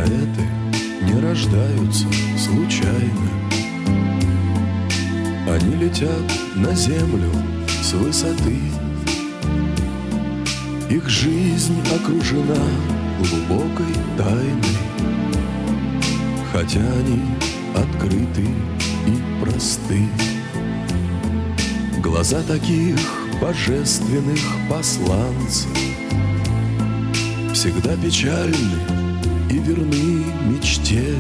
Поэты не рождаются случайно. Они летят на землю с высоты. Их жизнь окружена глубокой тайной, хотя они открыты и просты. Глаза таких божественных посланцев всегда печальны и верны мечте.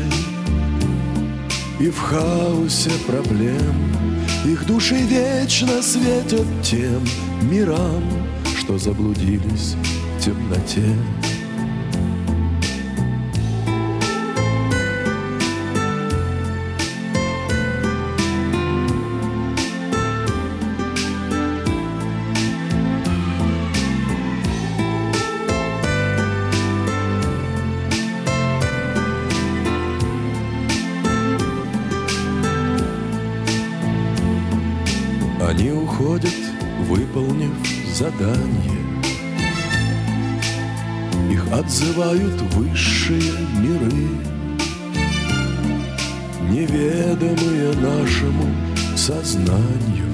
И в хаосе проблем их души вечно светят тем мирам, что заблудились в темноте. Они уходят, выполнив задание. Их отзывают высшие миры, неведомые нашему сознанию,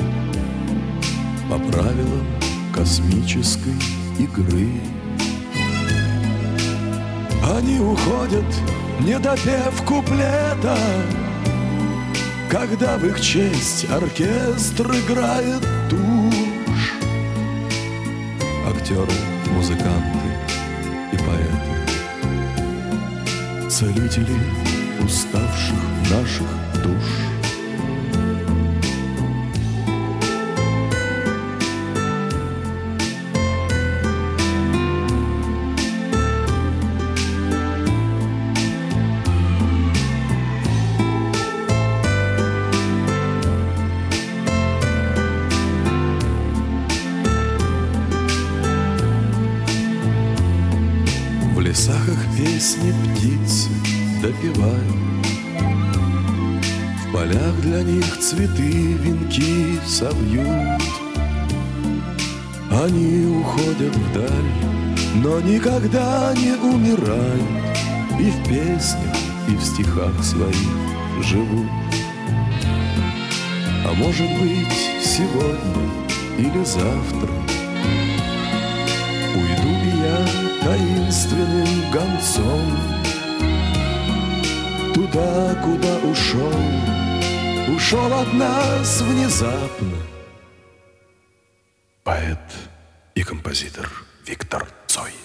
по правилам космической игры. Они уходят, не допев куплета, когда в их честь оркестр играет тушь. Актеры, музыканты и поэты, целители уставших наших душ. В лесах их песни птицы допевают, в полях для них цветы венки совьют. Они уходят вдаль, но никогда не умирают, и в песнях, и в стихах своих живут. А может быть, сегодня или завтра уйду и я таинственным гонцом туда, куда ушел от нас внезапно поэт и композитор Виктор Цой.